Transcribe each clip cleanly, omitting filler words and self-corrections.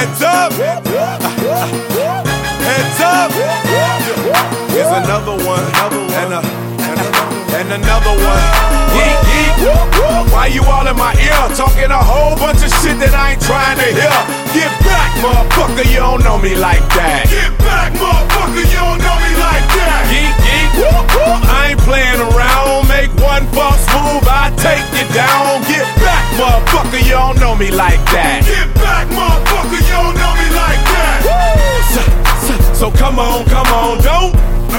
Heads up. Heads up. Here's another one. And another one. Yeet, yeet. Why you all in my ear? Talking a whole bunch of shit that I ain't trying to hear. Get back, motherfucker, you don't know me like that. Get back, motherfucker, you don't know me like that. Yeet, yeet. I ain't playing around. Make one false move, I take you down. Get back, motherfucker, you don't know me like that. Get back, motherfucker, you don't know me like that. So come on, don't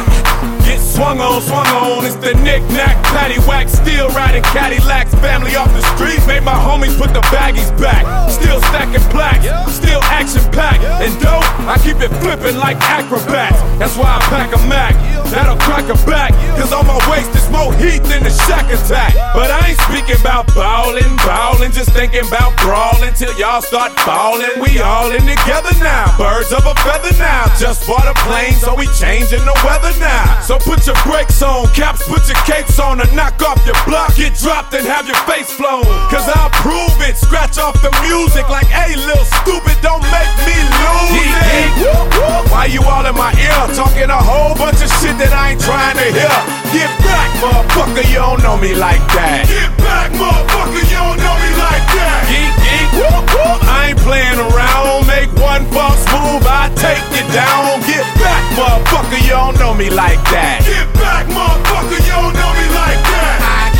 get swung on. It's the knick-knack, paddywhack, still riding Cadillacs. Family off the streets, made my homies put the baggies back. Still stacking plaques, still action-packed. And dope, I keep it flipping like acrobats. That's why I pack a Mac, that'll crack a back. Cause on my waist is more heat than the Shack Attack. But I ain't speaking about ballin', just thinking about brawling till y'all start ballin'. We all in together now, birds of a feather now. Just bought a plane, so we changing the weather now. So put your brakes on, caps, put your capes on, and knock off your block. Get dropped and have your face flown. Cause I'll prove it, scratch off the music like, hey, little stupid, don't make me lose it. Why you all in my ear? Talking a whole bunch of shit that I ain't trying to hear. Get back, motherfucker, you don't know me like that. Get back, motherfucker, you don't know me like that. Geek, geek, I ain't playing around. Make one false move, I take you down. Get back, motherfucker, you don't know me like that. Get back, motherfucker, you don't know me like that.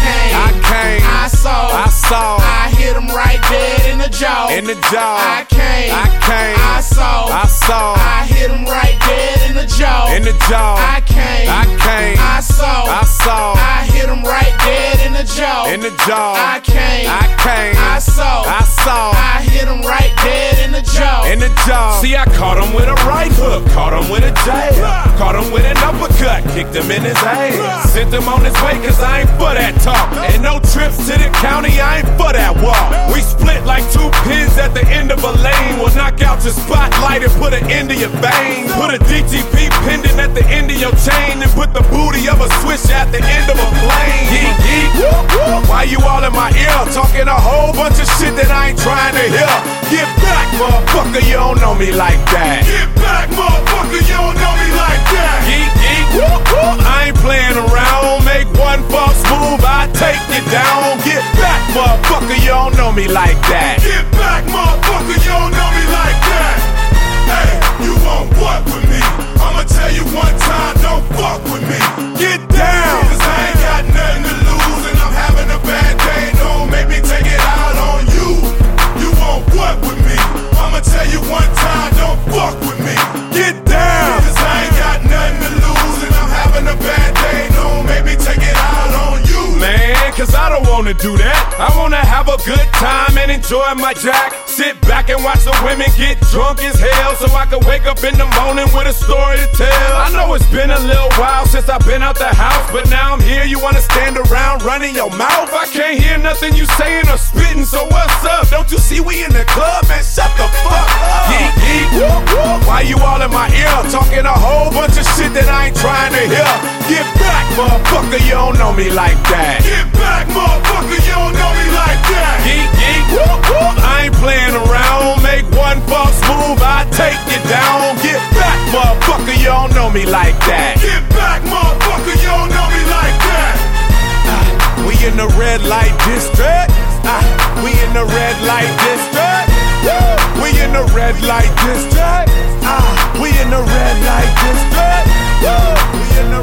I came, I saw, I hit him right dead in the jaw. I came, I saw, I hit him right dead in the jaw. I came, I saw, I hit him right dead in the jaw. I came, I saw, I hit him right dead in the jaw. See, I caught him with a right hook, caught him with a jab, caught him with an uppercut, kicked him in his ass. Sent him on his way cause I ain't for that talk. And no trips to the county, I ain't for that walk. We split like two pins at the end of a lane. We'll knock out your spotlight and put an end to your veins. Put a DTP pendant at the end of your chain and put the booty of a switch at the end of a plane. Yeet, yeet. Why you all in my ear? Talking a whole bunch of shit that I ain't trying to hear. Get back, motherfucker, you don't know me like that. Get back, motherfucker, you don't know me like that. Yeet, yeet. I ain't playing around. Make one false move, I take you down. Get back, motherfucker, you don't know me like that. Get back, motherfucker, you don't know me like that. Hey, you want what with me? I'ma tell you one time, don't fuck with me. Get down, cause I ain't got nothing to lose and I'm having a bad day. Don't make me take it out on you. You want what with me? I'ma tell you one time, don't fuck with me. Get down, cause I ain't got nothing to lose and I'm having a bad day. Don't make me take it out on you. Man, cause I don't wanna do that. I wanna have a good time and enjoy my jack. Sit back and watch the women get drunk as hell, so I can wake up in the morning with a story to tell. I know it's been a little while since I've been out the house, but now I'm here, you wanna stand around running your mouth? I can't hear nothing you saying or spitting, so what's up? Don't you see we in the club, man? Shut the fuck up. Yeet, yeet. Why you all in my ear? Talking a whole bunch of shit that I ain't trying to hear. Get back, motherfucker, you don't know me like that. Get back, motherfucker, you don't know me like that. Yeet, yeet. I ain't playing around. Make one false move, I take you down. Get back, motherfucker, you don't know me like that. Get back, motherfucker, you don't know me like that. We in the red light district. We in the red light district. We in the red light district. We in the red light district. We in the